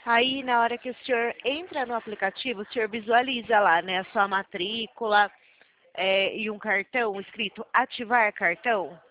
Aí, na hora que o senhor entra no aplicativo, o senhor visualiza lá, né, a sua matrícula e um cartão escrito ativar cartão.